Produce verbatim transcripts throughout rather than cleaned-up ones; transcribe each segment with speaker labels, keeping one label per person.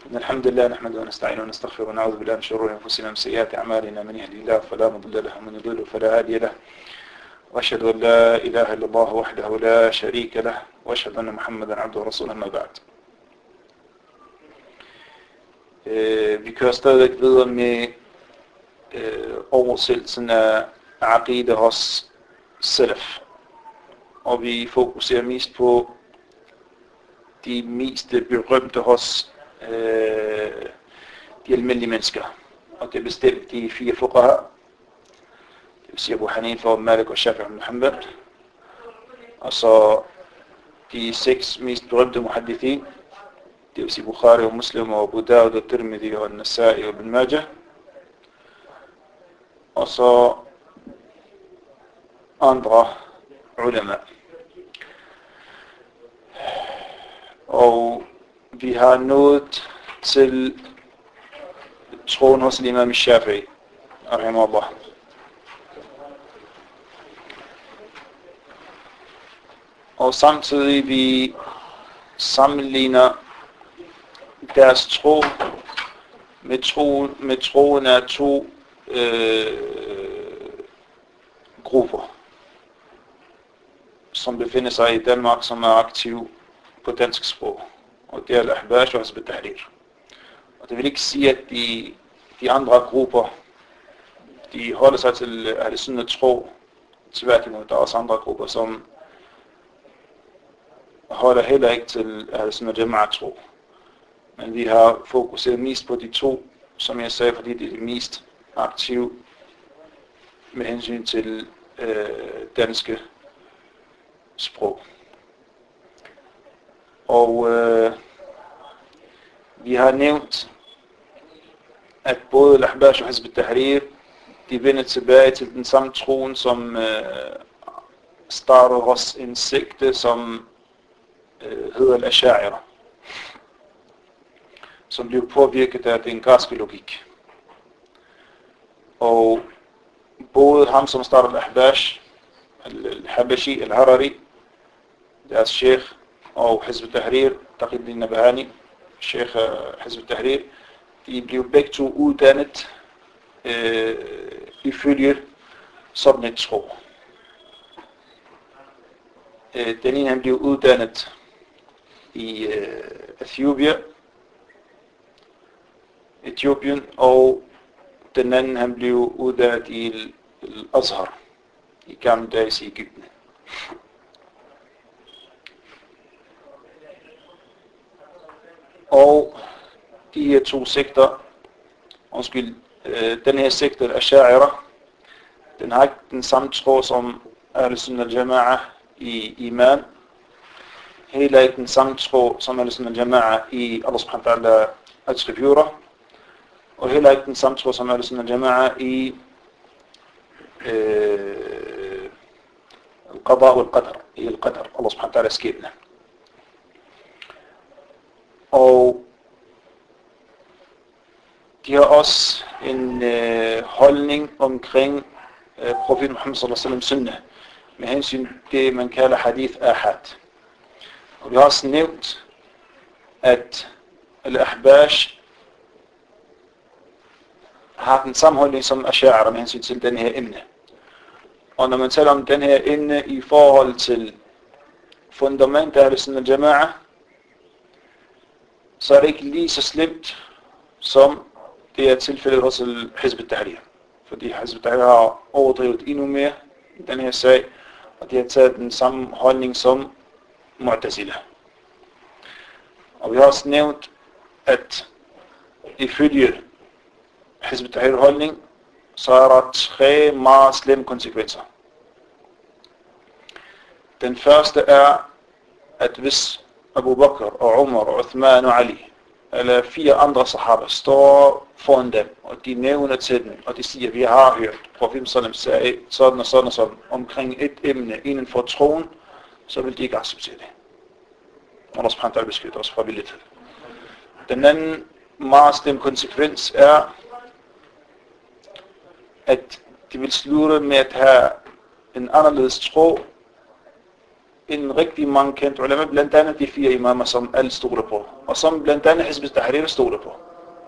Speaker 1: إن الحمد لله نحمده ونستعينه ونستغفره ونعوذ بالله من شرور أنفسنا ومن سيئات أعمالنا، من يهدي الله فلا مضل له ومن يضلل فلا هادي له، وأشهد أن لا إله إلا الله وحده لا شريك له، وأشهد أن محمدا عبده ورسوله. أما بعد. Vi kører stadigvæk videre med øh, oversættelsen af Aqida hos Salaf, og vi fokuserer mest på de mest berømte hos øh, de almindelige mennesker, og det er bestemt de fire fuqaha, det vil sige Abu Hanifa og Malik og Shafi'i og Muhammad, og så de seks mest berømte muhaddithin, det vil sige Bukhari og Muslim og Abu Dawud og Tirmidhi og Nasa'i og Ibn Majah, og så andre ulema. Og vi har nået til troen hos Imam Shafi'i, rahimahullah. Og samtidig vi sammenligner deres tro med, tro, med troen af to øh, grupper, som befinder sig i Danmark, som er aktive på dansk sprog, og det er Al-Ahbash og Hizb ut-Tahrir. Og det vil ikke sige, at de, de andre grupper, de holder sig til Ahl-Sunnah tro. Tværtimod, der er også andre grupper, som holder heller ikke til Ahl-Sunnah Jama'a tro. Men vi har fokuseret mest på de to, som jeg sagde, fordi det er de mest aktive med hensyn til øh, danske sprog. Og øh, vi har nævnt, at både Al-Ahbash og Hizb ut-Tahrir, de vender tilbage til den samme troen, som øh, starter hos en sekte, som øh, hedder Al-Asha'ira, som blev påvirket af den græske logik. Og både ham, som starter Al-Ahbash, Al-Habashi, Al-Harari, deres sheikh, og Hizb ut-Tahrir, Taqiyuddin Nabhani, sheikh Hizb ut-Tahrir, de blev begge to uddannet øh, ifølge sådan et tro. Øh, den ene han blev uddannet i øh, Etiopien, Etiopien, og den anden han blev uddannet i Al-Azhar, i gamle dages i Egypten. Og de her to sekter, undskyld, øh, den her sekte Al-Asha'ira, den har ikke den samme tro som Ahl-Sunnah Jama'a i iman, heller ikke den samme tro som Ahl-Sunnah Jama'a i Allah subhanahu wa ta'ala attributter, og heller ikke den samme tro som Ahl-Sunnah Jama'a i øh, Al-Qada og Al-Qadr, i Al-Qadr, Allah subhanahu wa ta'ala skæbne. Og de har også en øh, holdning omkring øh, profeten Muhammad sallallahu alaihi wasallam sunnah, med hensyn til det, man kalder hadith ahad. Og vi har også nævnt, at Al-Ahbash har den samme holdning som Asha'ira med hensyn til den her emne. Og når man taler om den her emne i forhold til fundamentet af Ahl-Sunnah Jama'a, så er det ikke lige så slemt, som det er tilfældet hos Hizb ut-Tahrir. Fordi Hizb ut-Tahrir har overdrevet endnu mere i den her sag, og de har taget den samme holdning som Mu'tazila. Og vi har også nævnt, at ifølge Hizb ut-Tahrir holdning, så er der tre meget slemme konsekvenser. Den første er, at hvis Abu Bakr og Umar og Uthman og Ali, eller fire andre sahaba, står foran dem, og de nævner til dem, og de siger, vi har hørt profeten sallam sagde sådan og sådan og sådan omkring et emne inden for troen, så vil de ikke acceptere det. Allah subhanahu wa ta'ala beskytter os fra villighed. Den anden meget slemme konsekvens er, at de vil slutte med at have en anderledes tro en rigtig mange kendte ulema, blandt andet de fire imamer, som alle stoler på, og som blandt andet Hizb ut-Tahrir stoler på.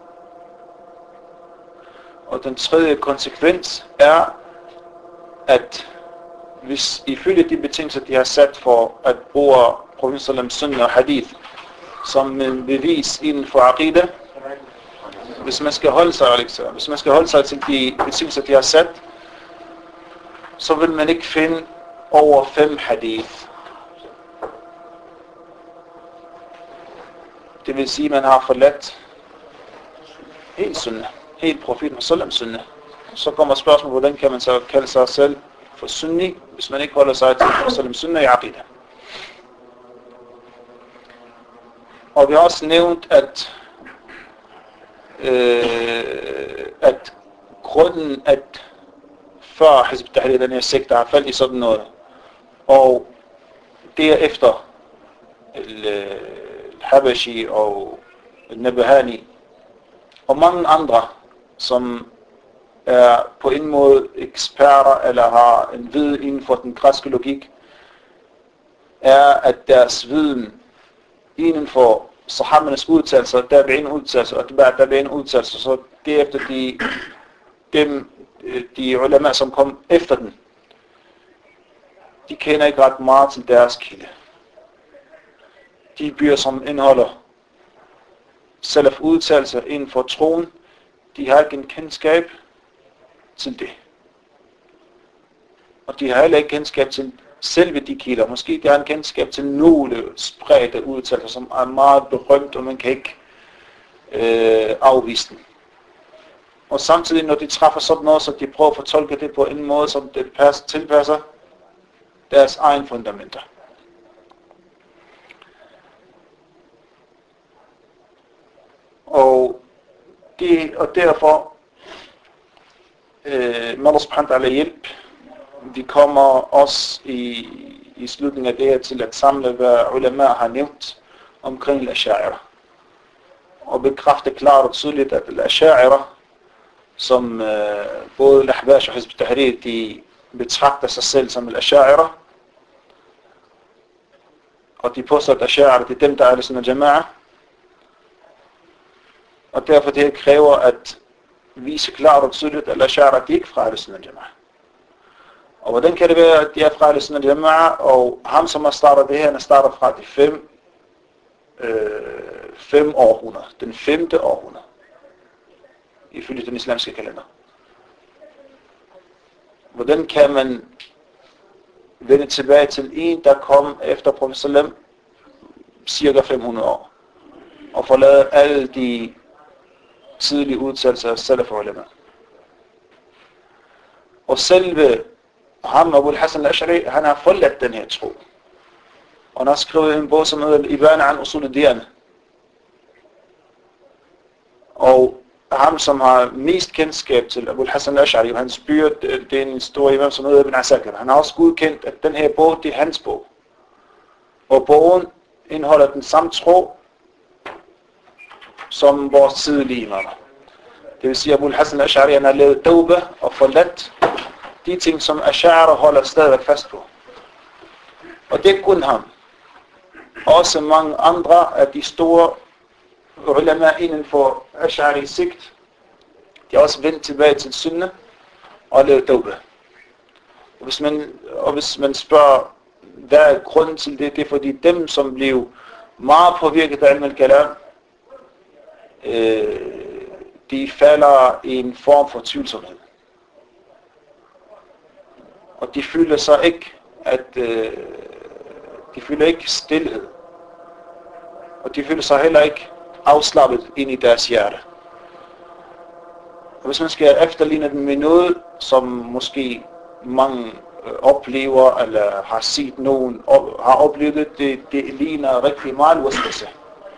Speaker 1: Og den tredje konsekvens er, at hvis ifølge de betingelser, de har sat for at bruge profeten sallam sunna og hadith som en bevis inden for aqida, hvis man skal holde sig, hvis man skal holde sig til de betingelser, de har sat, så vil man ikke finde over fem hadith. Det vil sige, at man har forladt helt sunna, helt profeten sallam sunna. Så kommer spørgsmålet, hvordan kan man så kalde sig selv for sunni, hvis man ikke holder sig til profeten sallam sunna i aqida. Og vi har også nævnt, at øh, at grunden, at før Hizb ut-Tahrir, den her sektor, har faldt i sådan noget, og derefter al-Habashi og al-Nabhani og mange andre, som er på en måde eksperter eller har en viden inden for den græske logik, er, at deres viden inden for sahabernes udtalelser, tabi'in udtalelser og tabi'in udtalelser, så derefter de, dem, de ulema, som kom efter den, de kender ikke ret meget til deres kilde. De byer, som indeholder salaf udtalelser inden for troen, de har ikke en kendskab til det. Og de har heller ikke kendskab til selve de kilder. Måske de har en kendskab til nogle spredte udtalelser, som er meget berømt, og man kan ikke øh, afvise den. Og samtidig, når de træffer sådan noget, så de prøver at fortolke det på en måde, som det passer, tilpasser deres egen fundamenter. Og, det, og derfor øh, må Allah subhanahu wa ta'ala hjælp. Vi kommer også i, i slutningen af det her til at samle, hvad ulema har nævnt omkring al-Asha'ira. Og bekræfte klart og tydeligt, at al-Asha'ira, som øh, både al-Ahbash og Hizb ut-Tahrir, de betragter sig selv som al-Asha'ira. Og de påstår, at al-Asha'ira, det er dem, der er al-Sunnah al-Jama'a. Og derfor det kræver at vise klart og tydeligt, at al-Asha'ira, de ikke fra al-Sunnah al-Jama'a. Og hvordan kan det være, at de er fra al-Sunnah al-Jama'a, og ham, som har startet det her, han starter fra de fem, øh, fem århundreder, den femte århundrede, ifølge den islamske kalender. Hvordan kan man vende tilbage til en, der kom efter profeten sallam, cirka fem hundrede år, og forlade alle de tidlige udtalelser af salaf og ulema. Og selve ham, Abu al-Hasan al-Ash'ari, han har forladt den her tro. Og han har skrevet en bog, som hedder Ibana an Usul al-Diyana. Og ham, som har mest kendskab til Abu al-Hasan al-Ash'ari, og hans byer, det er en stor imam, som hedder Ibn Asakir. Han har også godkendt, at den her bog, det er hans bog. Og bogen indeholder den samme tro, som vores tidlige imamer. Det vil sige, at Abu al-Hasan al-Ash'ari, han har lavet tawbah og forladt de ting, som Ash'ari holder stadigvæk fast på. Og det er kun ham. Også mange andre af de store ulema inden for Ash'ari sigt, de har også vendt tilbage til sunnah og lavet tawbah. Og hvis man, og hvis man spørger, hvad er grunden til det, det er fordi dem, som blev meget påvirket af al-kalam, øh, de falder i en form for tvivlsomhed. Og de føler sig ikke, at øh, de føler ikke stilhed. Og de føler sig heller ikke afslappet ind i deres hjerte. Og hvis man skal efterligne den med noget, som måske mange øh, oplever, eller har set nogen, op, har oplevet det, det ligner rigtig meget waswasa.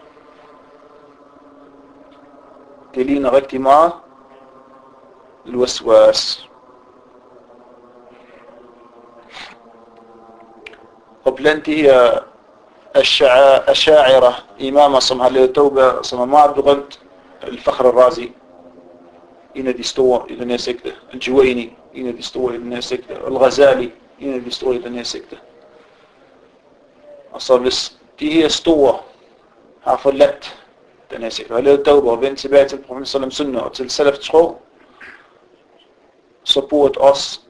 Speaker 1: Det ligner rigtig meget waswas. Og blandt de her Ash'a'ira imamer, som har lavet tawbah, som er meget berømt, Al-Fakhr al-Razi, en af de store i den her sekte, Al-Juwayni, en af de store i den her sekte, Al-Ghazali, en af de store i den her sekte. Og så hvis de her store har forladt den her sektor, har lavet døber og vendt tilbage til profeten sallam sunnah og til salaf tro, så burde også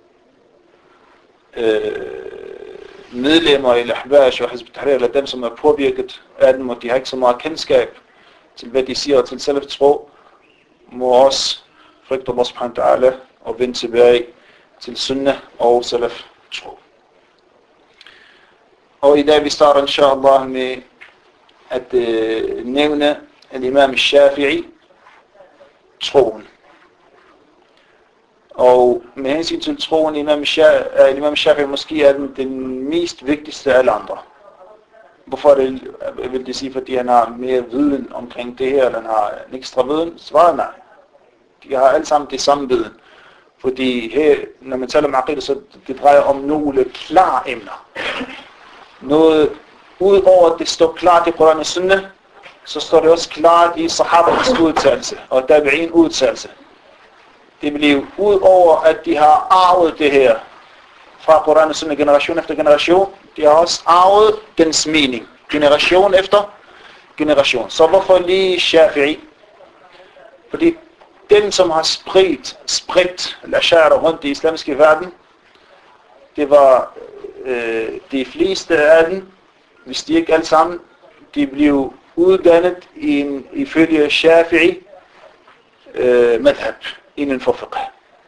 Speaker 1: øh, medlemmer eller ahbash og Hizb ut-Tahrir, eller dem som er påvirket af dem, og de har ikke så meget kendskab til hvad de siger og til salaf tro, må også frygte Allah subhanahu wa ta'ala og vende tilbage til sunnah og salaf tro. Og i dag vi starter inshallah med at øh, nævne al-Imam al-Shafi'i troen. Og med hensyn til troen, Imam al-Shafi'i måske er den, den mest vigtigste af alle andre. Hvorfor det, vil det sige, fordi han har mere viden omkring det her, eller han har en ekstra viden? Svaret nej. De har alle sammen det samme viden. Fordi her, når man taler om aqidah, så det drejer om nogle klare emner. Noget, udover at det står klart i Koran og Sunnah, så står det også klart i sahabaens udtalelse og tabi'in udtalelse. Det bliver udover at de har arvet det her fra Koran og Sunnah generation efter generation, de har også arvet dens mening, generation efter generation. Så hvorfor lige Shafi'i? Fordi den, som har spredt, spredt al-ash'ari rundt i islamiske verden, det var øh, de fleste af dem, hvis de ikke alle sammen, de blev uddannet i en, ifølge Shafi'i øh, madhab inden for fiqh.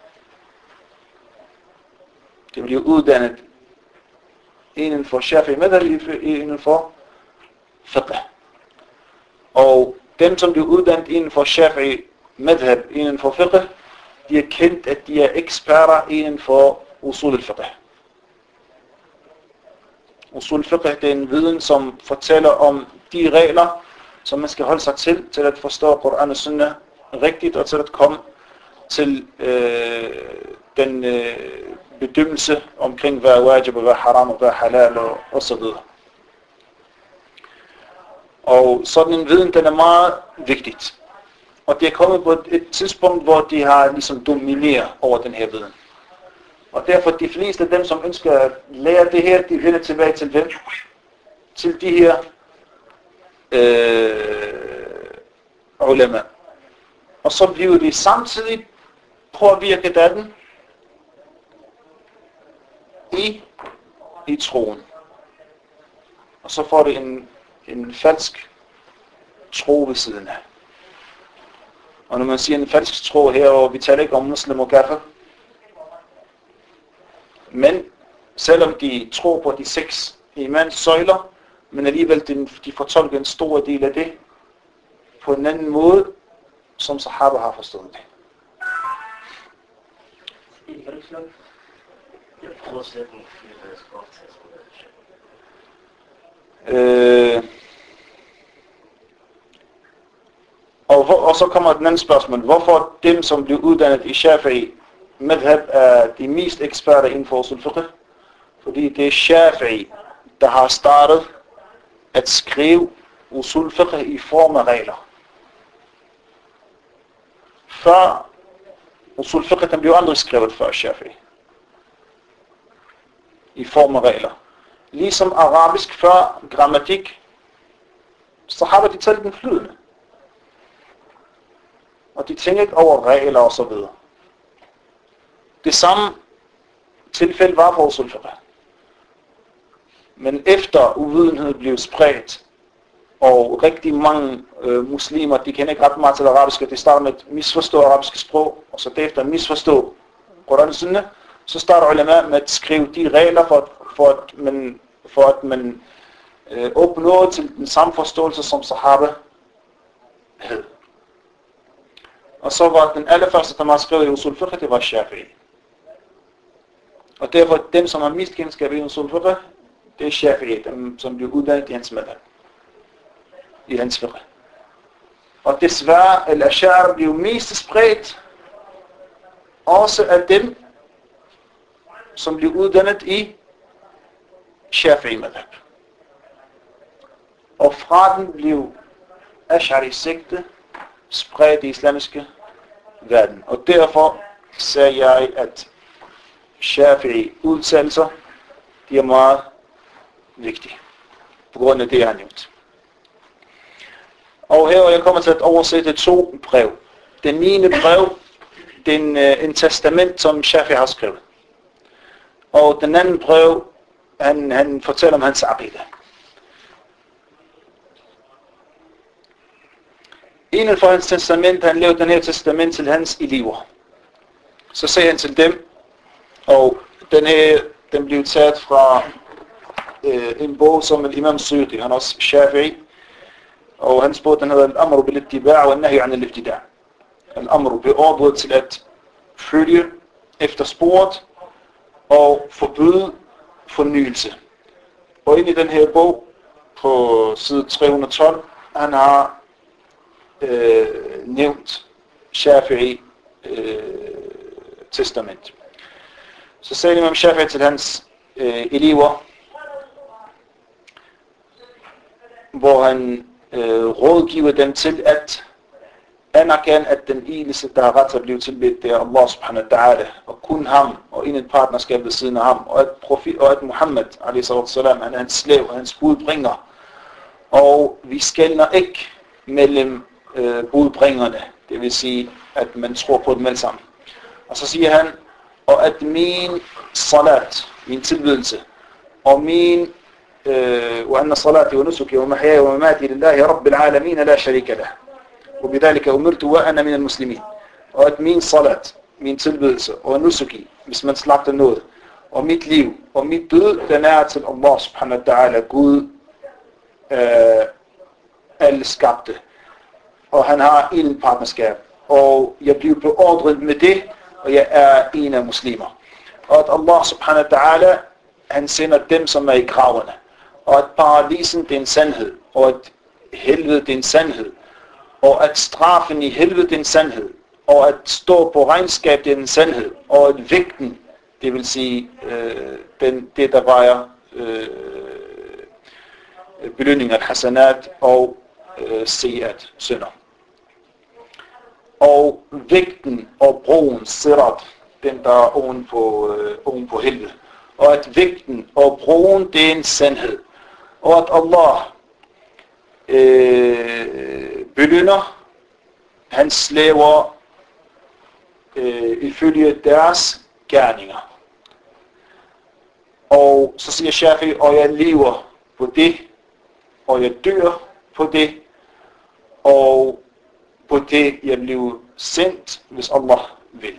Speaker 1: De blev uddannet inden for Shafi'i madhab inden for fiqh. Og dem, som blev uddannet inden for Shafi'i madhab inden for fiqh, de er kendt, at de er eksperter inden for usul al-fiqh. Usul al-fiqh, det er en viden, som fortæller om de regler, som man skal holde sig til, til at forstå Koran og Sunnah rigtigt, og til at komme til øh, den øh, bedømmelse omkring, hvad er wajib, hvad er haram, hvad er halal, og, og så videre. Og sådan en viden, den er meget vigtigt. Og det er kommet på et, et tidspunkt, hvor de har ligesom domineret over den her viden. Og derfor de fleste af dem, som ønsker at lære det her, de vender tilbage til hvem? Til de her øh, ulema. Og så bliver de samtidig påvirket af den i, i troen. Og så får det en, en falsk tro ved siden af. Og når man siger en falsk tro her, og vi taler ikke om muslim og kafir, men selvom de tror på de seks imans søjler, men alligevel de, de fortolker en stor del af det på en anden måde, som sahaba har forstået det. Øh, og, hvor, og så kommer den anden spørgsmål. Hvorfor dem, som blev uddannet i Shafi'i madhab, er de mest eksperter inden for usul fiqh? Fordi det er Shafi'i, der har startet at skrive usul fiqh i form af regler. Før usul fiqh, den blev aldrig skrevet før Shafi'i. I form af regler. Ligesom arabisk før grammatik, sahaba de talte den flydende. Og de tænkte ikke over regler og så videre. Det samme tilfælde var for usul fiqh. Men efter uvidenhed blev spredt, og rigtig mange øh, muslimer, de kender ikke ret meget til arabisk, de starter med at misforstå arabisk sprog, og så derefter misforstå Koran og Sunnah, så starter ulema med at skrive de regler for, for at man, for at man øh, opnår til den samme forståelse, som sahaba havde. Og så var den allerførste, der var skrevet i usul fiqh, det var Shafi'i. Og derfor dem, som har mest kendskab i usul fiqh, det er Shafi'i, dem som blev uddannet i hans madhab, i hans fiqh. Og desværre, al-ash'ari blev mest spredt også af dem, som blev uddannet i Shafi'i madhab. Og fra den blev ash'ari sekte spredt i islamiske verden. Og derfor sagde jeg, at Shafi'i udtalelser, de er meget vigtige. på grund af det, jeg har nævnt. Og her jeg kommer til at oversætte to brev. Den niende brev, det er en testament, som Shafi'i har skrevet. Og den anden brev, han, han fortæller om hans aqida. Inden for hans testament, han lavede den her testament til hans elever. Så sagde han til dem, og den her, den blev taget fra øh, en bog som Imam Suyuti, han er også Shafi'i, og hans bog, den hedder Al-Amru bil-ittiba' wa an-nahyu 'an al-ibtida'. Al-Amru beordret til at følge efter sporet og forbyde fornyelse. Og inde i den her bog, på side tre hundrede og tolv, han har øh, nævnt Shafi'i øh, testament. Så sagde Imam Shafi'i til hans øh, elever, hvor han øh, rådgiver dem til at anerkende, at den eneste, der har ret til at blive tilbedt, det er Allah subhanahu wa ta'ala, og kun ham, og ingen partnerskab ved siden af ham, og at, profet, og at Muhammad, alaihi salam, han er hans slav, og hans budbringer. Og vi skelner ikke mellem øh, budbringerne, det vil sige, at man tror på dem alle sammen. Og så siger han, og at min salat, min tilbedelse, og min وأن صلاتي ونسكي ومحياي ومماتي لله رب العالمين لا شريك له وبذلك أمرت وأنا من المسلمين. Og at min salat, min tilbedelse og nusuki, hvis man slagter noget, og mit liv og mit død, den er til Allah subhanahu wa ta'ala, Gud, øh, alle skabte. Og han har en partnerskab, og jeg bliver beordret med det, og jeg er en af muslimer. Og at Allah subhanahu wa ta'ala, han sender dem, som er i graverne. Og at paradisen, det er en sandhed. Og at helvede, det er en sandhed. Og at straffen i helvede, det er en sandhed. Og at stå på regnskab, det er en sandhed. Og at vægten, det vil sige øh, den, det, der vejer øh, belønning af hasanat og øh, seat, synder. Og vægten og broen, sirat, den der er oven på, øh, oven på helvede. Og at vægten og broen, det er en sandhed. Og at Allah øh, belønner hans slaver øh, ifølge deres gerninger. Og så siger Shafi'i, og jeg lever på det, og jeg dør på det, og på det jeg bliver sendt, hvis Allah vil.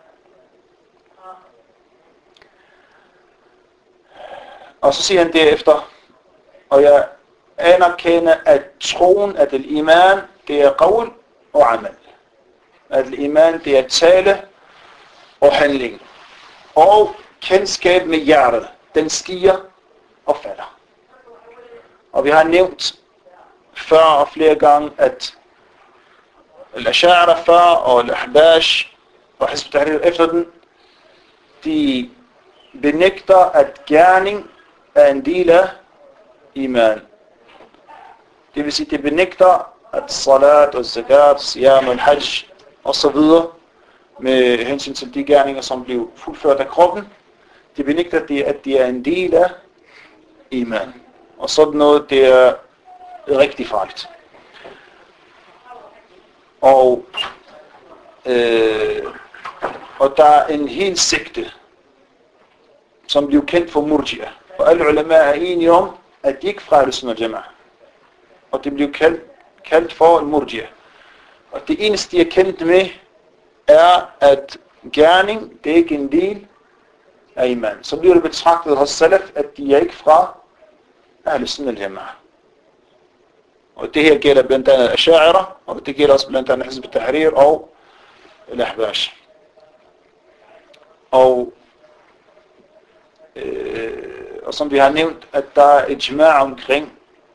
Speaker 1: Og så siger han derefter, og jeg anerkender, at troen, at al-iman, det er qawl og amal. At al-iman, det er tale og handling. Og kendskab med hjertet, den stiger og falder. Og vi har nævnt før og flere gange, at al-ash'ara før og al-ahbash og Hizb ut-Tahrir efter den, de benægter, at gerning er en del af iman. Det vil sige, det benægter, at salat og zakat, siyam og hajj og så videre, med hensyn til de gerninger, som blev fuldført af kroppen, det benægter, at de er en del af iman. Og sådan noget, det er rigtig farligt. Og, øh, og der er en hel sekte, som blev kendt for murji'a. Og alle ulema er enige om, at de ikke fra al-Sunnah al-Jama'a. Og det blev kaldt, kaldt for al-Murji'a. Og det eneste, de er kendt med, er, at gerning, det er ikke en del af iman. Så bliver det betragtet hos salaf, at de er ikke fra al-Sunnah al-Jama'a. Og det her gælder blandt andet Ash'ara, og det gælder også blandt andet Hizb ut-Tahrir og al-Ahbash. Og øh, Og som vi har nævnt, at der er ijma' omkring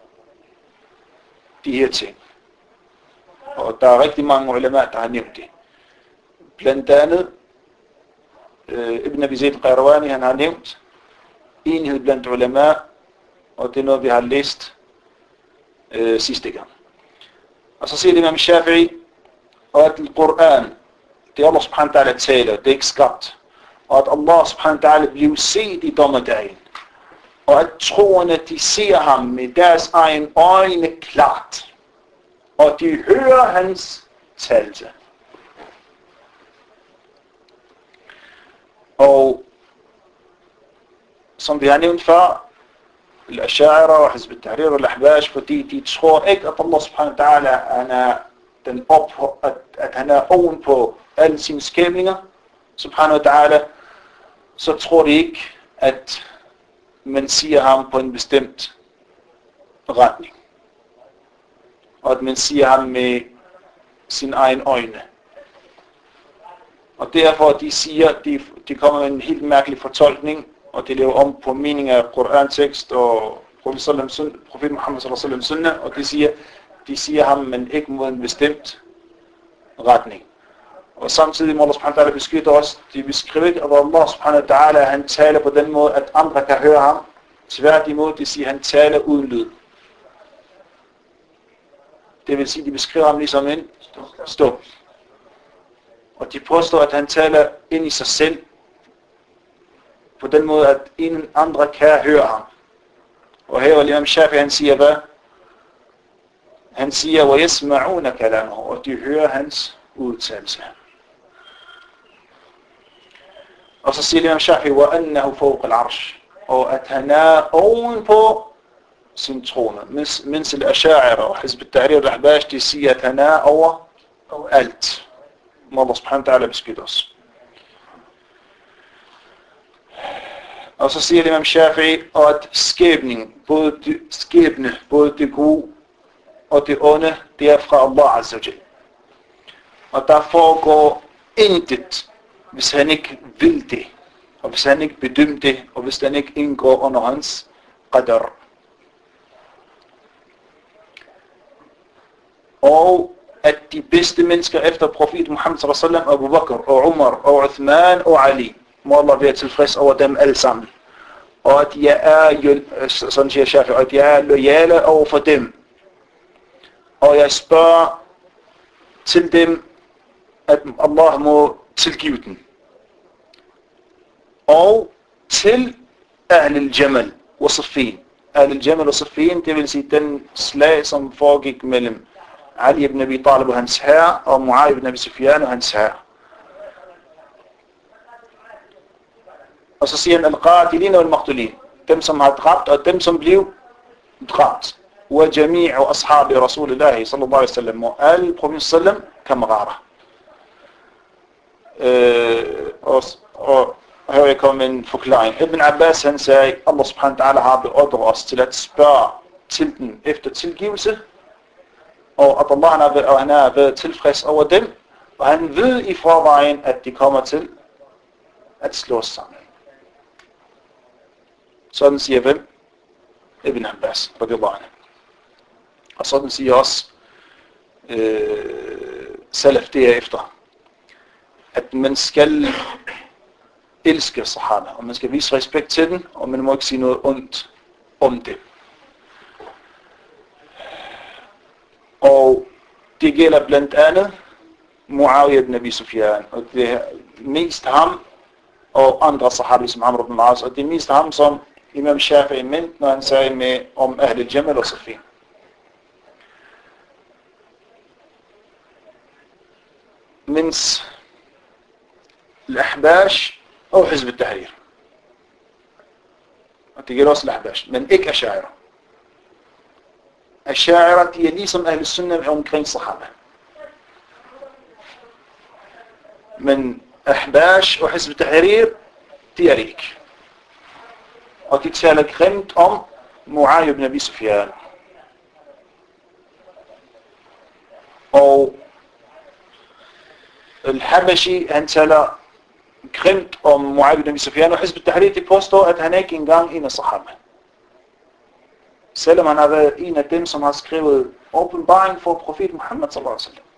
Speaker 1: de her ting. Og der er rigtig mange ulema, der har nævnt det. Blandt andet øh, Ibn Abi Zayd al-Qayrawani, han har nævnt enhed blandt ulema, og det er noget, vi har læst øh, sidste gang. Og så siger Imam Shafi'i, og at Al-Quran, det er Allah subhanahu wa ta'ala taler, det er ikke skabt. Og at Allah subhanahu wa ta'ala bliver set i dommedagen. og at troende, de ser ham med deres egen øjne klart, og de hører hans tale. Og som vi har nævnt før, al-Ash'ari og Hizb al-Tahrir og al-Ahbash, fordi de tror ikke, at Allah subhanahu wa ta'ala han er, den op, at, at han er oven på alle sine skabninger, subhanahu wa ta'ala, så tror de ikke, at man siger ham på en bestemt retning. Og at man siger ham med sin egen øjne. Og derfor de siger, de, de kommer med en helt mærkelig fortolkning, og de lever om på mening af Koran-tekst og Profet Muhammad sallallahu alaihi wasallam, og de siger, de siger ham, men ikke mod en bestemt retning. Og samtidig må Allah subhanahu wa ta'ala beskytte os. De beskriver ikke, at Allah subhanahu wa ta'ala han taler på den måde, at andre kan høre ham. Tværtimod, de siger, at han taler uden lyd. Det vil sige, at de beskriver ham ligesom en stå. Og de påstår, at han taler ind i sig selv, på den måde, at ingen andre kan høre ham. Og her vil Imam Shafi, han siger hvad? Han siger, وَيَسْمَعُونَ كَلَامَهُ, og de hører hans udtalelse. Og så siger Imam Shafi, وَأَنَّهُ فَوْقَ الْعَرْشِ, og at han er oven på sin trone. Mens al-Ash'ari og Hizb al-Tahrir og al-Ahbash, de siger, at han er over, over alt. Må Allah subhanahu wa ta'ala beskytte os. Og så siger Imam Shafi'i, at skæbning, både det, skæbne, både det gode og det onde, det er fra Allah Azza wa Jal. Og der foregår intet, hvis han ikke vil det, og hvis han ikke bedømmer det, og hvis han ikke indgår under hans qadar. Og at de bedste mennesker efter profeten Muhammad sallallahu alaihi wasallam, Abu Bakr og Umar og Uthman og Ali, må Allah være tilfreds over dem alle sammen. Og at jeg er, sådan siger Shafi, at jeg er loyale over for dem. Og jeg spørger til dem, at Allah må tilgive dem. Og til Ahl al-Jamal og Siffin. Ahl al-Jamal og Siffin, det vil sige den slag, som foregik mellem Ali ibn Abi Talib og hans herre, og Muawiyah ibn Abi Sufyan og hans herre. Og så siger han, al-qatilin og al-maqtulin. Dem, som har dræbt, og dem, som blev dræbt. Og jami'u ashabi Rasulullah sallallahu alaihi wasallam. Og alle profeten sallam kammerater. Øh, og, og her jeg kom med en forklaring. Ibn Abbas, han sagde, Allah subhanahu wa ta'ala har beordret os til at spørge til den efter tilgivelse. Og at Allah han har, været, han har været tilfreds over dem. Og han ved i forvejen, at de kommer til at slås sammen. Sådan siger hvem? Ibn Abbas, radiyallahu anhu. Og sådan siger også øh, Salaf derefter, at man skal elske sahaba, og man skal vise respekt til den, og man må ikke sige noget ondt om det. Og det gælder blandt andet Muawiyah ibn Abi Sufyan, og det er mest ham og andre sahabi som Amr ibn al-As, og det er mest ham som Imam Shafi'i ment, når han sagde med om Ahl al-Jamal og Siffin. Mens al-Ahbash og Hizb al-Tahrir. Og det gælder også al-Ahbash, men ikke Ash'ari. Ash'ari, de er ligesom Ahl al-Sunnah omkring sahaba. Men Ahbash og Hizb al-Tahrir, de er ikke. Og de taler grimt om Muawiyah ibn Abi Sufyan. Og al-Habashi, han taler grimt om Muawiyah ibn Abi Sufyan, og Hizb al-Tahrir, de påstår, at han ikke engang en af sahaba. Selvom han har været en af dem, som har skrevet åbenbaring for profeten Muhammad sallallahu alaihi wasallam.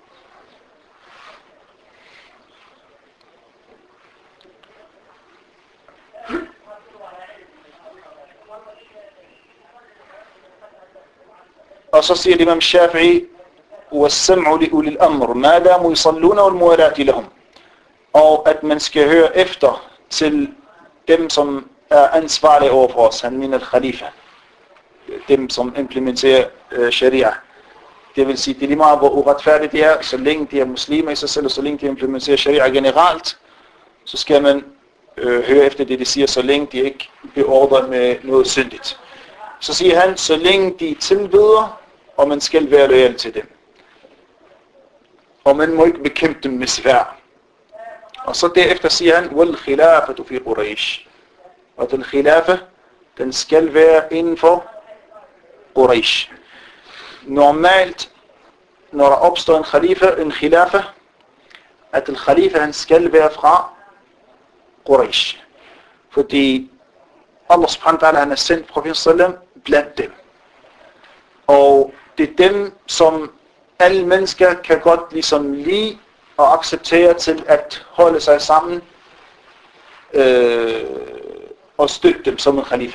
Speaker 1: Og så siger Imam Shafi'i, وَالسَّمْعُ لِأُولِ الْأَمْرِ مَا دَامُوا يُصَلُّونَ وَالْمُوَالَاةِ لَهُمْ. Og at man skal høre efter til dem, som er ansvarlige over for os. Han mener khalifa. Dem, som implementerer øh, sharia. Det vil sige, det er lige meget, hvor uretfærdigt det er, så længe de er muslimer i sig selv, og så længe de implementerer sharia generelt, så skal man øh, høre efter det, de siger, så længe de ikke beordrer med noget syndigt. Så siger han, så længe de tilbeder, og man skal være loyal til dem. Og man må ikke bekæmpe dem med sværd. Og så derefter siger han, wal khilafatu fi Quraysh. Og den khilafa, den skal være inden for Quraysh. Normalt, når der opstår en khalifa, en khilafa, at den khalifa, han skal være fra Quraysh. Fordi Allah subhanahu wa ta'ala, han har sendt profeten sallam blandt dem. Og det er dem, som alle mennesker kan godt ligesom lide og acceptere til at holde sig sammen øh, og støtte dem som en khalifa.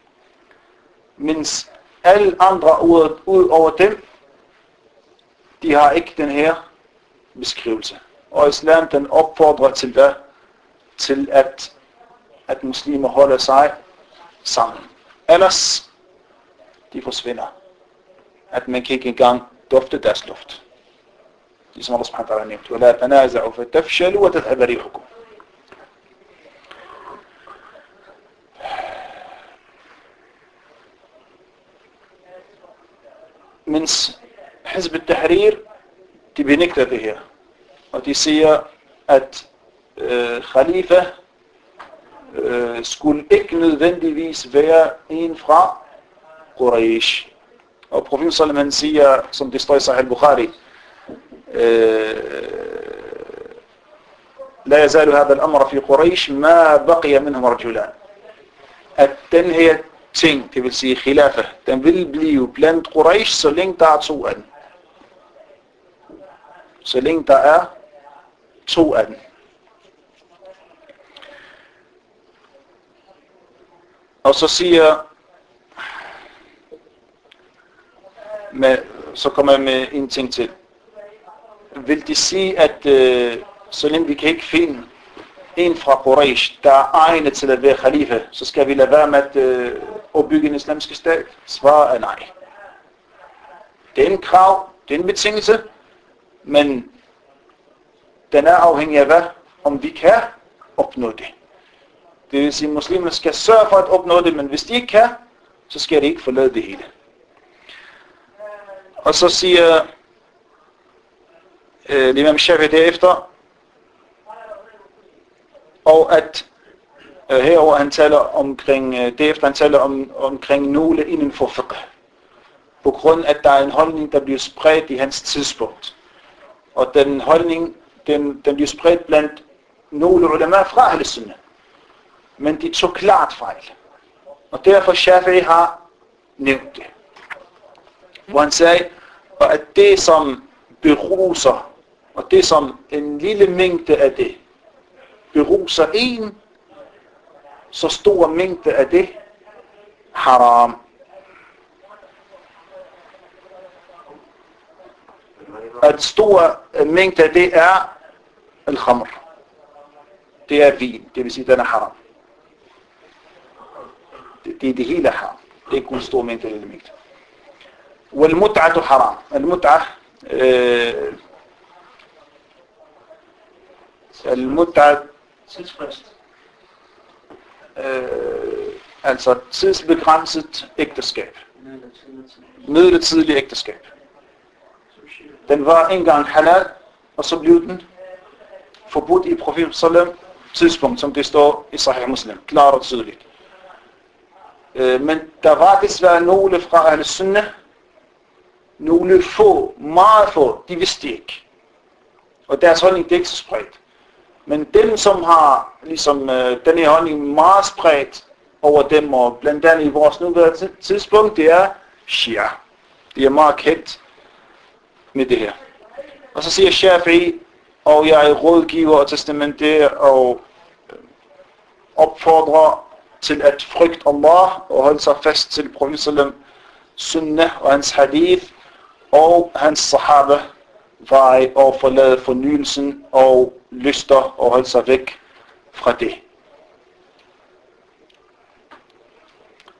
Speaker 1: Mens alle andre ud, ud over dem, de har ikke den her beskrivelse. Og islam, den opfordrer til hvad? Til at, at muslimer holder sig sammen. Ellers, de forsvinder. At man kan ikke engang dufte deres luft. Ligesom Allah subhanahu wa ta'ala nævnt. وَلَا تَنَازَعُوا فَتَفْشَلُوا وَتَذْهَبَ رِيحُكُمْ. Mens Hizb al-Tahrir, de benægter det her. Og de siger, at øh, khalifa øh, skulle ikke nødvendigvis være en fra Quraysh. Og profeten sallam, han siger, som det står i Sahih al-Bukhari, لا يزال هذا الأمر في قريش ما بقي منهم رجلان. At den her ting, det vil sige khilafa, den vil blive blandt Quraysh, så længe der er to af den. Så længe der er to af den. Og så siger, med, så kommer jeg med en ting til. Vil de sige, at øh, så længe vi kan ikke finde en fra Quraysh, der er egnet til at være khalifa, så skal vi lade være med at øh, opbygge en islamisk stat? Svaret er nej. Det er en krav, det er en betingelse, men den er afhængig af hvad? Om vi kan opnå det. Det vil sige, at muslimerne skal sørge for at opnå det, men hvis de ikke kan, så skal de ikke forlade det hele. Og så siger øh, Imam Shafi'i derefter, og at øh, herover han taler omkring, øh, derefter han taler om, omkring nogle inden for fiqh. På grund af, at der er en holdning, der bliver spredt i hans tidspunkt. Og den holdning, den, den bliver spredt blandt nogle ulema fra Ahl-Sunnah. Men de tog klart fejl. Og derfor Shafi'i har nævnt det. Hvor han sagde, at det som beruser, og det som en lille mængde af det, beruser en, så stor mængde af det, haram. At stor mængde af det er al-khamr. Det er vin, det vil sige, den er haram. Det, det er det hele haram. Det er ikke en stor mængde eller mængde. والمتعة حرام. المتعة آه المتعة øh, altså tidsbegrænset ægteskab. Midlertidig ægteskab. Den var engang halal, og så blev den forbudt i profeten sallam tidspunkt, som det står i Sahih Muslim. Klart og tydeligt. Øh, men der var desværre nogle fra Ahl-Sunnah, nogle få, meget få, de vidste ikke. Og deres holdning, det er ikke så spredt. Men dem, som har ligesom øh, den her holdning meget spredt over dem, og blandt andet i vores nuværende tidspunkt, det er Shia. De er meget kendt med det her. Og så siger Shafi'i, og jeg er rådgiver og testamenterer og opfordrer til at frygte Allah og holde sig fast til profeten sallam sunnah og hans hadith og hans sahaba vej og forlade fornyelsen og lyster og holde sig væk fra det.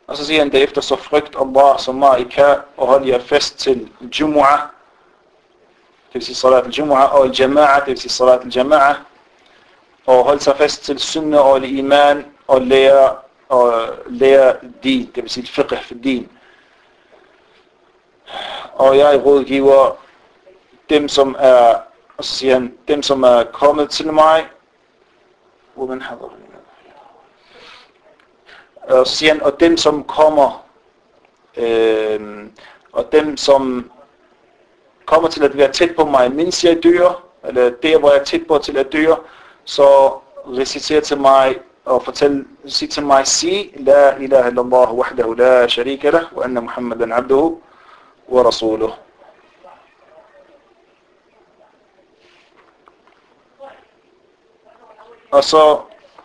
Speaker 1: Og så siger han derefter, så frygt Allah så meget I kan, og hold jer fast til Jumu'ah, det vil sige salat al-Jumu'ah, og al-Jama'a, det vil sige salat al-Jama'a, og hold sig fast til sunnah og al-Iman, og lære, og lære din, det vil sige fiqh for din. Og jeg rådgiver dem, som er, og så siger han, dem, som er kommet til mig, woman har og så siger han, og dem, som kommer, øh, og dem, som kommer til at være tæt på mig, mens jeg dør, eller der, hvor jeg er tæt på til at dør, så reciter til mig, og fortæl, sig til mig, sig, la ilaha illallah, wahdahu la sharika lah, wa anna Muhammadan abduhu, wa rasuluh. Og så,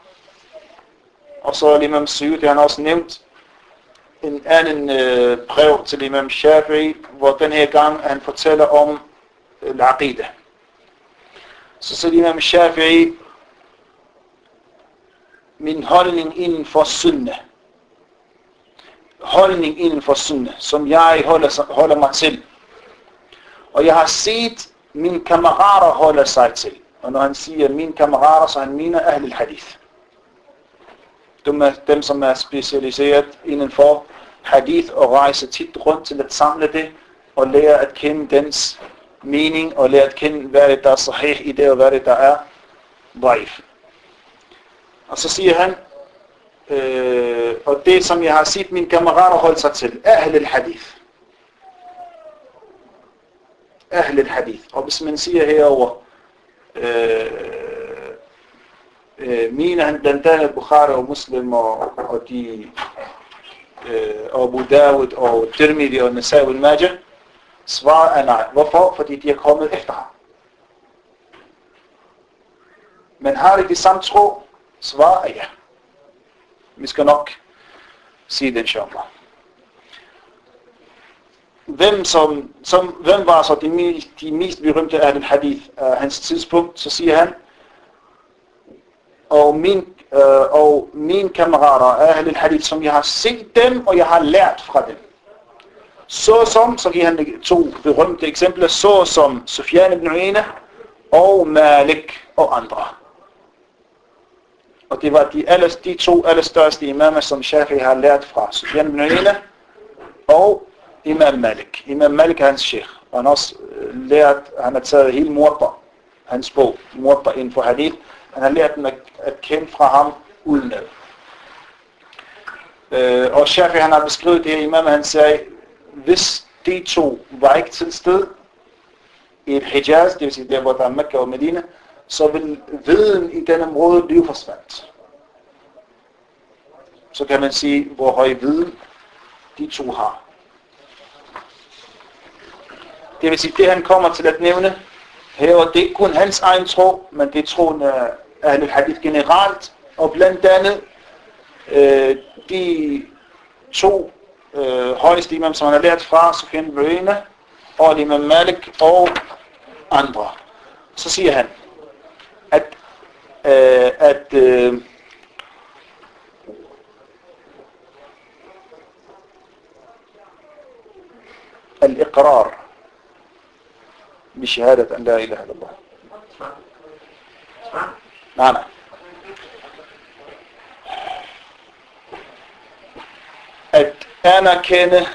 Speaker 1: og så Imam Suyuti, han har også nævnt en anden øh, brev til Imam Shafi'i, hvor den her gang han fortæller om øh, al-aqidah. Så siger Imam Shafi'i, min holdning inden for sunnah, holdning inden for sunnah, som jeg holder, holder mig til, og jeg har set mine kammerater holder sig til. Og når han siger mine kammerater, så han mener ahl al-hadith. Dem, er, dem som er specialiseret inden for hadith og rejser tit rundt til at samle det og lære at kende dens mening og lære at kende hvad det der er sahih i det og hvad det der er daif. Og så siger han øh, og det som jeg har set mine kammerater holde sig til, ahl al-hadith. Ahl al-hadith. Og hvis man siger herover Øh, øh, mener han blandt andet Bukhari og Muslim og, og de øh, og Abu Dawud og Tirmidhi og Nasa'i og Majah. Svaret er nej. Hvorfor? Fordi de er kommet efter ham. Men har de det samme tro? Svaret er ja. Vi skal nok sige det, inshallah. Hvem, som, som, hvem var så de mest, de mest berømte af den hadith af hans tidspunkt, så siger han, og min, øh, og mine kammerater af den hadith, som jeg har set dem, og jeg har lært fra dem. Så som, så giver han to berømte eksempler, så som Sufyan ibn Uyayna og Malik og andre. Og det var de, alle, de to allerstørste imamer, som Shafi'i har lært fra, Sufyan ibn Uyayna og Imam Malik. Imam Malik er hans sheikh. Og han har også lært, han har taget hele Muwatta, hans bog, Muwatta inden for hadith. Han har lært dem at, at kende fra ham udenad. Øh, og Shafi'i, han har beskrevet det her imam, han sagde, hvis de to var ikke til sted i et Hijaz, det vil sige der, hvor der er Mekka og Medina, så vil viden i denne område blive forsvandt. Så kan man sige, hvor høj viden de to har. Det vil sige, det han kommer til at nævne her, og det er ikke kun hans egen tro, men det er troen af Ahl hadith generelt, og blandt andet øh, de to øh, højeste imam, som han har lært fra, Sufyan ibn Uyayna og Imam Malik og andre. Så siger han, at, øh, at øh, al-iqrar بشهادة أن لا إله إلا الله. نعم. At anerkende,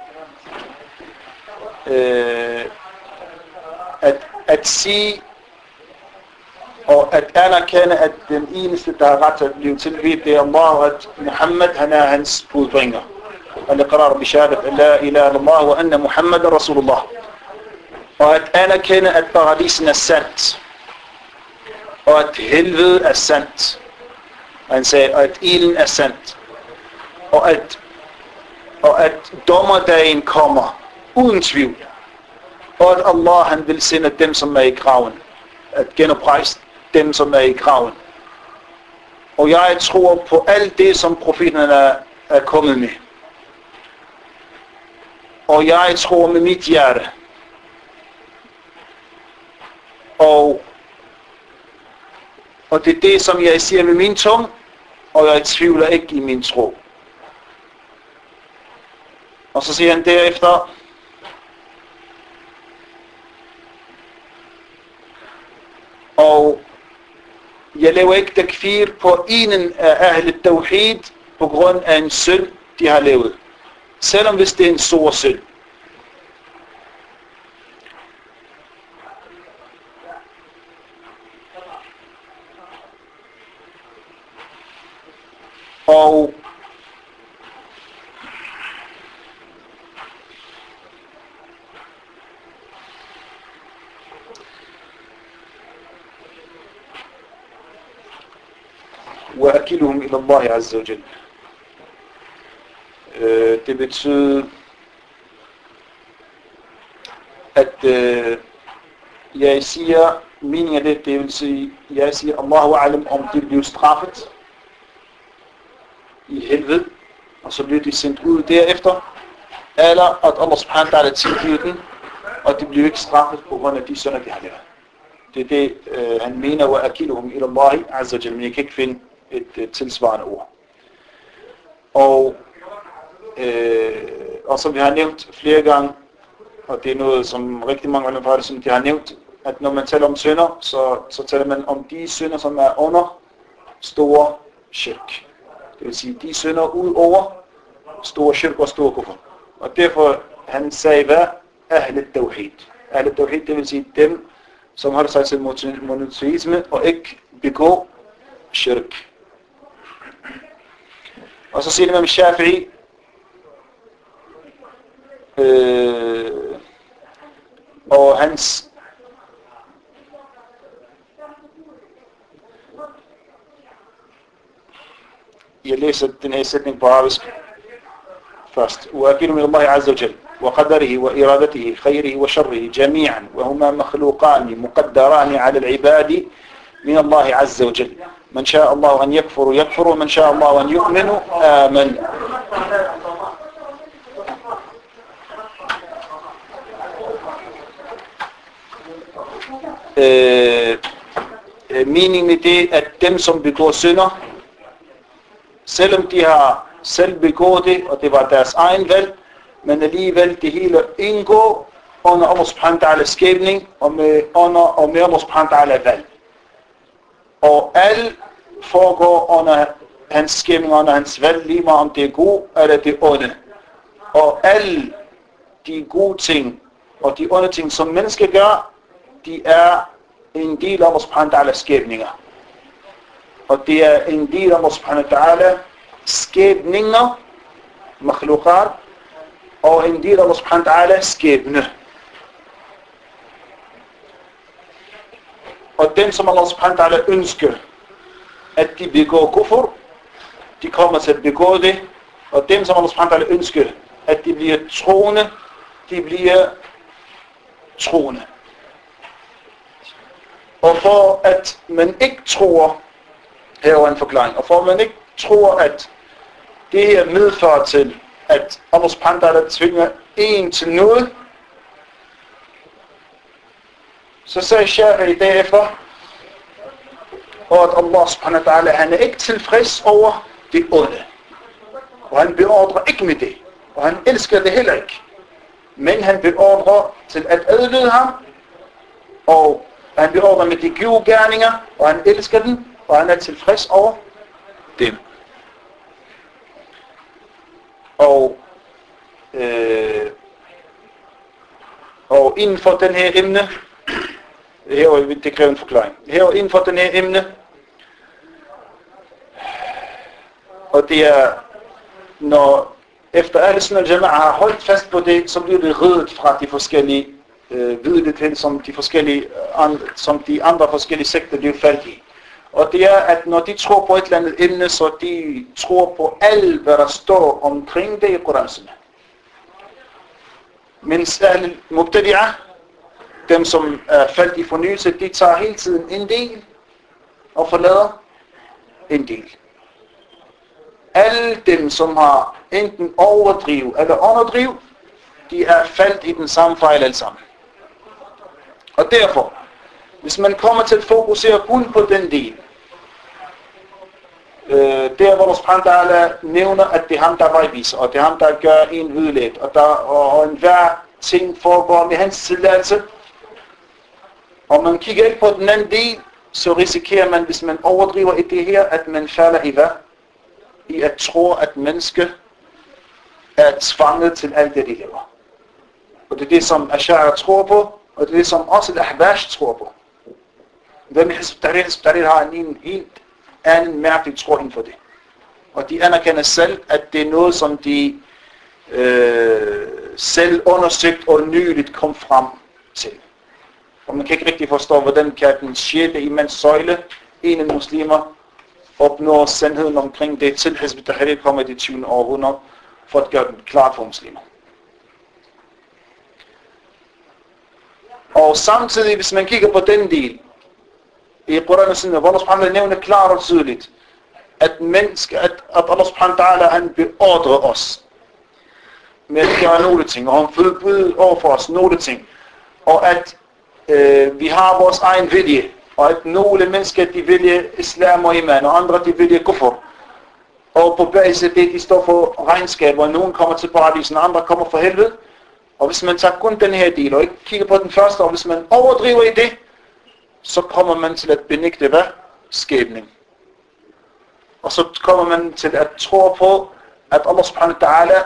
Speaker 1: øh, at, at sige, og at anerkende, at den eneste, der har ret til at blive tilbedt, det er Allah, og at Muhammad, han er hans budbringer. Al-iqrar bishahadat an la ilaha illallah wa anna Muhammadan Rasulullah. Og at anerkende, at paradisen er sandt, og at helvede er sandt. Og han sagde, at ilden er sandt, og at, og at dommerdagen kommer, uden tvivl. Og at Allah, han vil sende dem, som er i graven, at genoprejse dem, som er i graven. Og jeg tror på alt det, som profeterne er, er kommet med. Og jeg tror med mit hjerte, Og, og det er det, som jeg siger med min tunge, og jeg tvivler ikke i min tro. Og så siger han derefter, og jeg laver ikke takfir på en af Ahl al-Tawhid på grund af en synd, de har lavet. Selvom hvis det er en stor synd. Og وأكلهم إلى الله عز وجل. Det betyder, at jeg siger, meningen af det, det vil sige, jeg siger, Allahu a'lam, om de bliver straffet i helvede, og så bliver de sendt ud derefter, eller at Allah subhanahu wa ta'ala tilgiver den, og de bliver ikke straffet på grund af de synder, de har lavet. Det er det, øh, han mener, wa akiluhum ila Allahi azza wa jalla, men jeg kan ikke finde et, et tilsvarende ord. Og, øh, og som vi har nævnt flere gange, og det er noget, som rigtig mange andre som de har nævnt, at når man taler om synder, så, så taler man om de synder, som er under store shirk. Det vil sige, de synder ud over store shirk og store kufr. Og derfor, han sagde, hvad? Ahl al-Tawhid. Ahl al-Tawhid, det vil sige dem, som holder sig til monoteisme og ikke begår shirk. Og så siger Imam Shafi'i, øh, og hans jeg læser den her sætning på arabisk først. وَأَكِلُ مِنَ اللَّهِ عَزَّ وَجَلَّ وقدره وإرادته خيره وشره جميعا وهما مخلوقان مقدران على العباد من الله عز وجل من شاء الله أن يكفر يكفر ومن شاء الله أن يؤمن آمن. Meningen med det, at dem som begår synder, selvom de har selv begået det, og det var deres egen valg, men alligevel det hele indgår under Allah subhanahu wa ta'ala skæbning og med, under, og med Allah subhanahu wa ta'ala valg. Og alt foregår under hans skæbning, under hans valg, lige meget om det er god eller det er onde. Og alle de gode ting og de onde ting, som mennesker gør, de er en del af Allah subhanahu wa ta'ala skæbninger. Og det er en del af Allah subhanahu wa ta'ala skæbninger, makhluqat, og en del af Allah subhanahu wa ta'ala skæbne. Og dem, som Allah subhanahu wa ta'ala ønsker, at de begår kufr, de kommer til at begå det. Og dem, som Allah subhanahu wa ta'ala ønsker, at de bliver troende, de bliver troende. Og for at man ikke tror, her er en forklaring, og for at man ikke tror, at det her medfører til, at Allah subhanahu wa ta'ala tvinger en til noget, så sagde Shafi'i derefter, og at Allah subhanahu wa ta'ala, han er ikke tilfreds over det onde. Og han beordrer ikke med det. Og han elsker det heller ikke. Men han beordrer til at adlyde ham, og han beordrer med de gode gerninger, og han elsker dem, og han er tilfreds over dem. Og, øh, og inden for den her emne, her er det kræver en forklaring. Her inden for den her emne, og det er, når efter Ahl Sunnah al-Jama'a har holdt fast på det, så bliver det ryddet fra de forskellige øh, videnhed, som de forskellige andre, som de andre forskellige sekter bliver faldt i. Og det er, at når de tror på et eller andet emne, så de tror på alt, hvad der står omkring det i Koranen. Mens Ahl Mubtadi'ah, dem som er faldt i fornyelse, de tager hele tiden en del og forlader en del. Alle dem, som har enten overdriv eller underdriv, de er faldt i den samme fejl alle sammen. Og derfor, hvis man kommer til at fokusere kun på den del, øh, der hvor Allah subhanahu wa ta'ala nævner, at det er ham, der vejviser, og det er ham, der gør en udlet, og, der, og, og enhver ting foregår med hans tilladelse. Og man kigger ikke på den anden del, så risikerer man, hvis man overdriver i det her, at man falder i hvad? I at tro, at mennesket er tvanget til alt det, de lever. Og det er det, som Ash'ari tror på, og det er det, som også Al-Ahbash tror på. Hvem i Hizb Tahrir, Hizb Tahrir har en helt anden mærkelig tro inden for det. Og de anerkender selv, at det er noget, som de øh, selv undersøgt og nyligt kom frem til. Og man kan ikke rigtig forstå, hvordan kan den sjette imens søjle, en af muslimer, opnår sandheden omkring det, til Hizb Tahrir kommer i det tyvende århundrede, for at gøre den klart for muslimer. Og samtidig, hvis man kigger på den del, i Koran og Sunnah, hvor Allah subhanahu wa ta'ala nævner klart og tydeligt, at menneske, at, at Allah subhanahu wa ta'ala, han beordrer os med at gøre nogle ting, og han forbyder over for os nogle ting, og at øh, vi har vores egen vilje, og at nogle mennesker, de vælger islam og iman, og andre, de vælger kufr. Og på basis af det, de står for regnskab, og nogen kommer til paradisen, og andre kommer for helvede. Og hvis man tager kun den her del, og ikke kigger på den første, og hvis man overdriver i det, så kommer man til at benægte hvad? Skæbning. Og så kommer man til at tro på, at Allah subhanahu wa ta'ala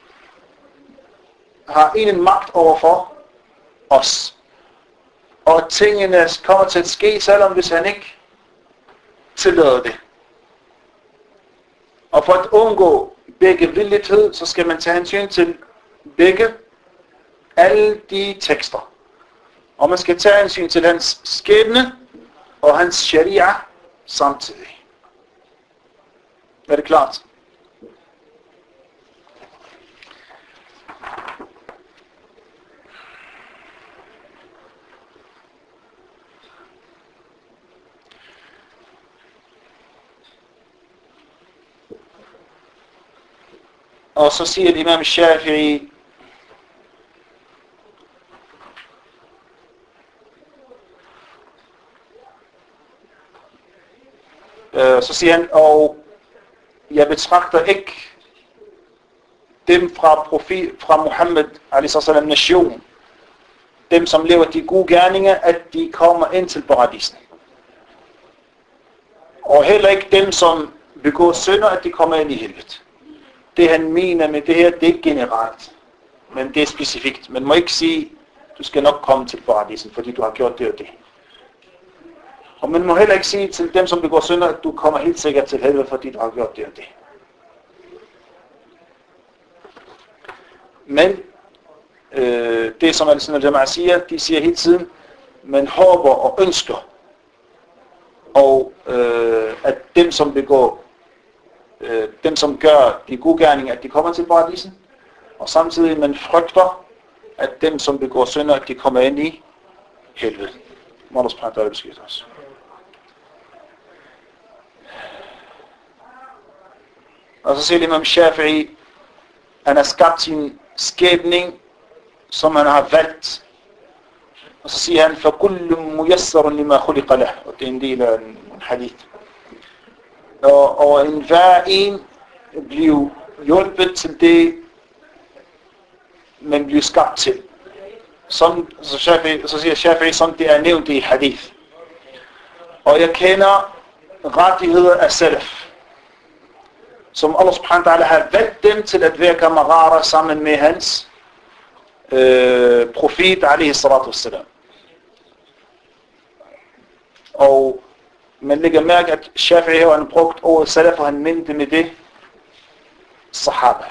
Speaker 1: har en magt overfor os. Og tingene kommer til at ske, selvom hvis han ikke tillader det. Og for at undgå begge villighed, så skal man tage hensyn til begge alle de tekster. Og man skal tage hensyn til hans skæbne og hans sharia samtidig. Er det klart? Og så siger Imam Shafi'i, så siger han, og jeg betragter ikke dem fra, profil, fra Muhammed a.s. nation, dem som lever de gode gerninger, at de kommer ind til paradisen. Og heller ikke dem som begår synder, at de kommer ind i helvede. Det han mener med det her, det er ikke generelt, men det er specifikt. Man må ikke sige, du skal nok komme til paradisen, fordi du har gjort det og det. Og man må heller ikke sige til dem, som begår synder, at du kommer helt sikkert til helvede, fordi du har gjort det og det. Men øh, det som Al-Sunnah al-Jama'a siger, de siger hele tiden, man håber og ønsker, og øh, at dem som begår, øh, dem som gør de gode gerninger, at de kommer til paradisen, og samtidig man frygter, at dem som begår synder, at de kommer ind i helvede. Må Allah subhanahu wa ta'ala beskytte os. Og så siger Imam Shafi'i, han har skabt sin skæbning, som han har valgt. Og så siger han, فَكُلُّ مُيَسَّرٌ لِمَا خُلِقَ لَهُ. Og det er en del af en hadith. Og, og en hver en bliver hjulpet til det, man bliver skabt til. Som, så, Shafi'i, så siger Shafi'i, som det er nævnt i hadith. Og jeg kender rettigheder af salaf, som Allah subhanahu wa ta'ala har valgt dem til at være kammerater sammen med hans øh, profet, alaihi salatu wassalam. Og man lægger mærke, at Shafi'i har han brugt ordet salaf, og han mente med det sahaba.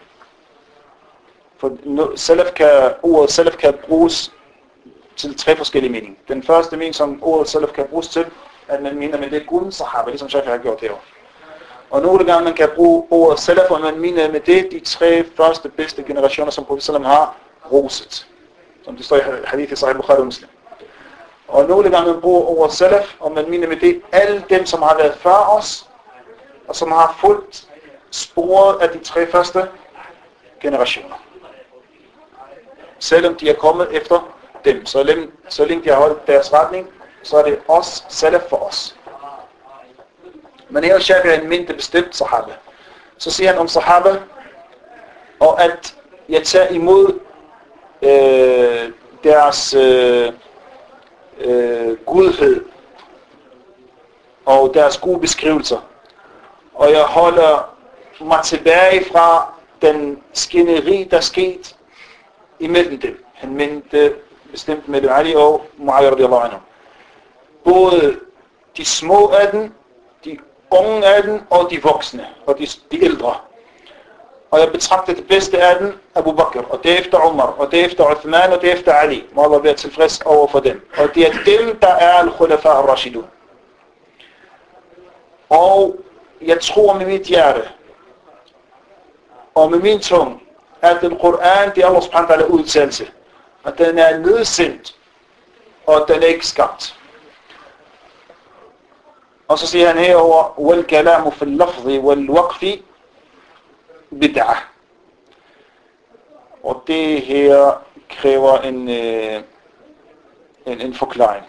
Speaker 1: For salaf kan, ordet salaf kan bruges til tre forskellige meninger. Den første mening, som ordet salaf kan bruges til, at man mener med det kun sahaba, ligesom Shafi'i har gjort herovre. Og nogle gange man kan bruge ordet salaf, og man mener med det de tre første bedste generationer, som Profet sallam har roset. Som det står i hadith i Sahih Bukhari og Muslim. Og nogle gange man bruger ordet salaf, og man mener med det alle dem, som har været før os, og som har fulgt sporet af de tre første generationer. Selvom de er kommet efter dem, så længe, så længe de har holdt deres retning, så er det os, salaf for os. Men her Shafi'i han mente bestemt sahaba. Så siger han om sahaba, og at jeg tager imod øh, deres øh, øh, godhed og deres gode beskrivelser. Og jeg holder mig tilbage fra den skænderi, der skete imellem dem. Han mente bestemt med Ali og Muawiyah radiyallahu anhu. Både de små af dem, de unge af dem og de voksne og de, de ældre. Og jeg betragter det bedste af dem, Abu Bakr, og derefter Umar, og derefter Uthman, og derefter Ali. Må Allah være tilfreds over for dem. Og det er dem, der er al-Khulafa al-Rashidun. Og jeg tror med mit hjerte, og med min tunge, at den Koran, det er Allah subhanahu wa ta'ala udtalelse. At den er nedsendt, og den er ikke skabt. Og så siger han herover, وَالْكَلَامُ فِي اللَّفْظِ وَالْوَقْفِ bid'ah. Og det her kræver en, øh, en, en forklaring.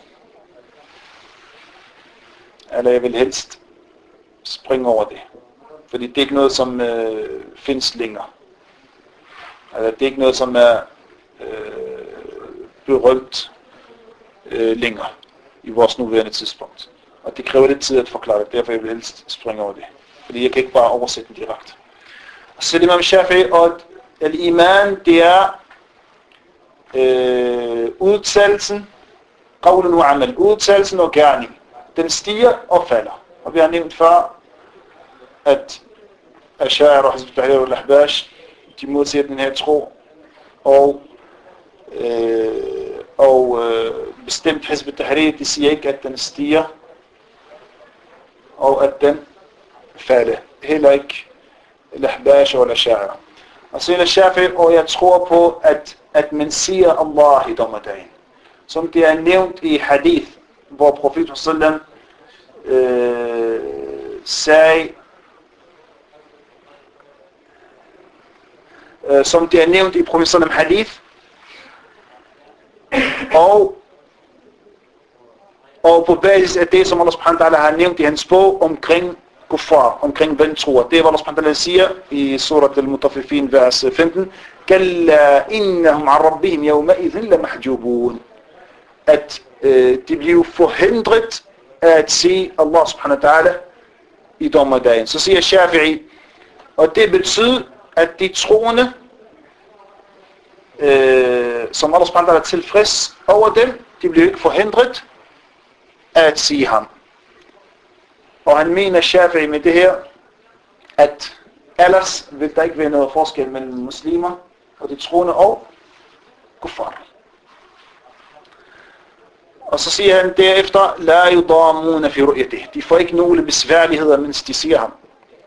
Speaker 1: Eller jeg vil helst springe over det. Fordi det er ikke noget, som øh, findes længere. Altså, det er ikke noget, som er øh, berømt øh, længere i vores nuværende tidspunkt. Og det kræver lidt tid at forklare det. Derfor jeg vil helst springe over det. Fordi jeg kan ikke bare oversætte den direkte. Så Imam Shafi'i og al-iman, det er øh, udtalelsen, qawlen wa amal, udtalelsen og gerning. Den stiger og falder. Og vi har nævnt før, at Ash'ari og Hizb ut-Tahrir og al-Ahbash, de modsiger den her tro, og, øh, og øh, bestemt Hizb ut-Tahrir, de siger ikke, at den stiger, og at den falder. Heller ikke al-Ahbash og al-Ash'ari. Og så er det Shafi'i, og jeg tror på, at, at man siger Allah i dommedagen. Som det er nævnt i hadith, hvor profeten sallam øh, sagde, øh, som det er nævnt i profeten sallam hadith, og, og på basis af det, som Allah subhanahu wa ta'ala har nævnt i hans bog omkring kuffar, omkring vantroer. Det er, hvad Allah subhanahu wa ta'ala siger i surat al-Mutaffifin, vers femten. Kalla innahum an rabbihim yawma'idhin lamahjubun. At øh, de bliver forhindret at se Allah subhanahu wa ta'ala i dommedagen. Så siger Shafi'i, og det betyder, at de troende, øh, som Allah subhanahu wa ta'ala er tilfreds over dem, de bliver ikke forhindret at se ham. Og han mener Shafi'i med det her, at ellers vil der ikke være noget forskel mellem muslimer og de troende og kuffar. Og så siger han derefter, la yudamuna fi ru'yatih. De får ikke nogle besværligheder, mens de siger ham.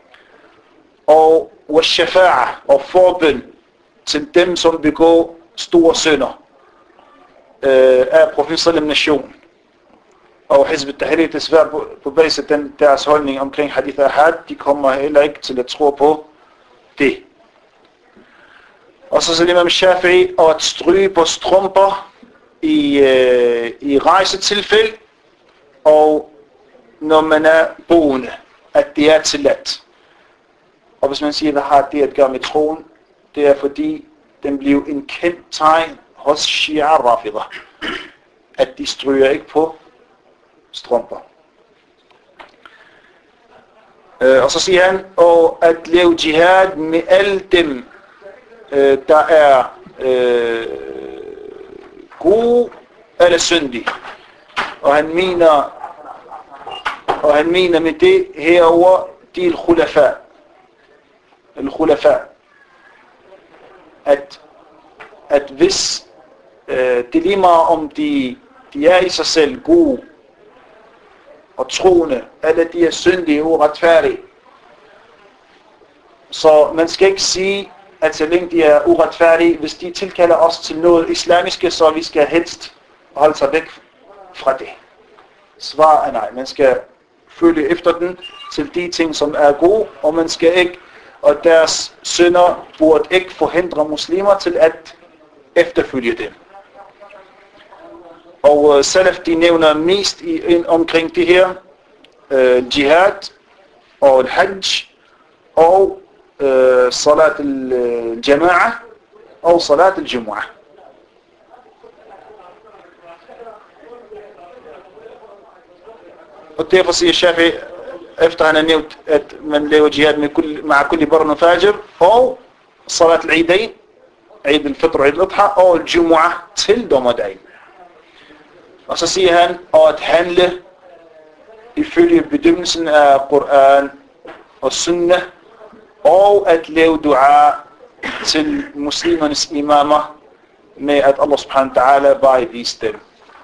Speaker 1: Og washafa'a, og forbøn til dem, som begår store synder øh, af profeten sallam nation. Og Hizb ut-Tahrir, desværre på, på basis af den, deres holdning omkring hadith ahad, de kommer heller ikke til at tro på det. Og så siger Imam Shafi'i, og at stryge på strumper i, øh, i rejsetilfælde, og når man er boende, at det er tilladt. Og hvis man siger, hvad har det at gøre med troen, det er fordi, den blev en kendt tegn hos Shia Rafida, at de stryger ikke på strømper. Øh, og så siger han, og at lave jihad med alle dem, øh, der er øh, gode eller syndige. Og han mener, og han mener med det herover, de er al-khulafa. Al-khulafa. At, at hvis øh, det lige meget om de, de er i sig selv gode, og troende, eller de er syndige og uretfærdige. Så man skal ikke sige, at så længe de er uretfærdige, hvis de tilkalder os til noget islamiske, så vi skal helst holde sig væk fra det. Svar er nej. Man skal følge efter den til de ting, som er gode, og man skal ikke, og deres synder burde ikke forhindre muslimer til at efterfølge dem. Og uh, Salaf, de nævner mest i, in, omkring det her uh, jihad og الحج og صلاة الجماعة og صلاة الجمعة. Og derfor siger Shafi, efter han har nævnt, at man laver jihad med kul, مع كل بر وفاجر og صلاة العيدين, عيد الفطر وعيد الأضحى og الجمعة til dommerdagen. Og så siger han, at handle ifølge bedømmelsen af Koran og Sunnah, og at lave dua til muslimernes imamer med at Allah subhanahu wa ta'ala bare vise dem.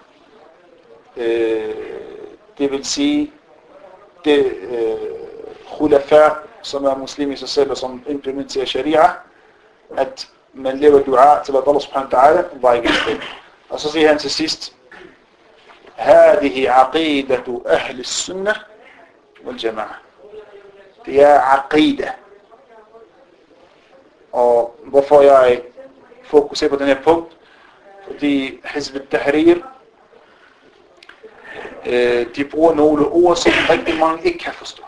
Speaker 1: Øh, det vil sige, det øh, khulafa, som er muslim i sig selv og som implementerer sharia, at man laver dua til at Allah subhanahu wa ta'ala bare vise dem. Og så siger han til sidst, هذه عقيدة أهل السنة والجماعة. Det er aqida. Og hvorfor jeg fokuserer på den her punkt? Fordi Hizb ut-Tahrir, de bruger nogle ord, som rigtig mange ikke kan forstå.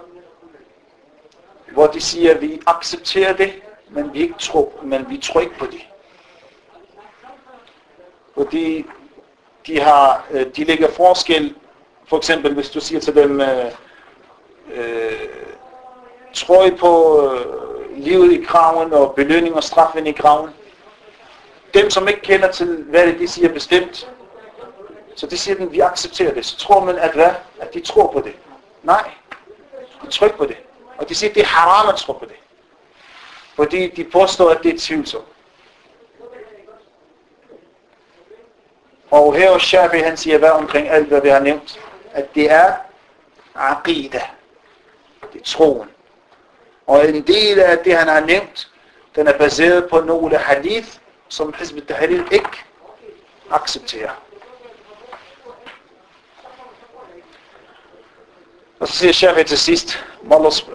Speaker 1: Hvor de siger, at vi accepterer det, men vi, ikke tror, men vi tror ikke på det. Fordi de, har, de lægger forskel. For eksempel, hvis du siger til dem, øh, øh, tror I på øh, livet i graven og belønning og straffen i graven? Dem, som ikke kender til, hvad det de siger bestemt, så de siger, at vi accepterer det. Så tror man, at hvad? At de tror på det. Nej, de tror ikke på det. Og de siger, at det er haram at tro på det. Fordi de påstår, at det er tvivlsomt. Og her hos Shafi, han siger hvad omkring alt, hvad vi har nævnt? At det er aqida. Det er troen. Og en del af det, han har nævnt, den er baseret på nogle hadith, som Hizb ut-Tahrir ikke accepterer. Og så siger Shafi til sidst, Mallas,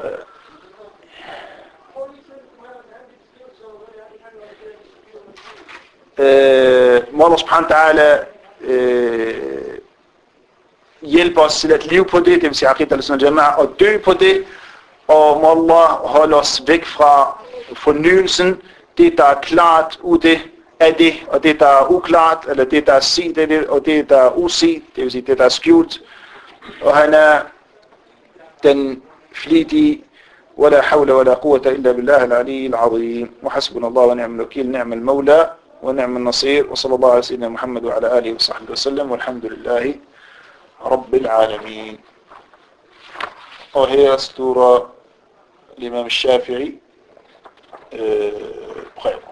Speaker 1: Allah subhanahu wa ta'ala øh, hjælper os til at leve på det, det vil sige aqid al-sunnah al-jama'a, og dø på det, og må Allah holde os væk fra fornyelsen, det der er klart ud det, af det, og det der er uklart, eller det der er set af det, og det der er uset, det vil sige det der er skjult, og han er den flittige, ولا حول ولا قوة إلا بالله العلي العظيم وحسبنا الله ونعم الوكيل نعم المولى ونعم النصير وصلى الله على سيدنا محمد وعلى آله وصحبه وسلم والحمد لله رب العالمين. Og her står الإمام الشافعي prædiken.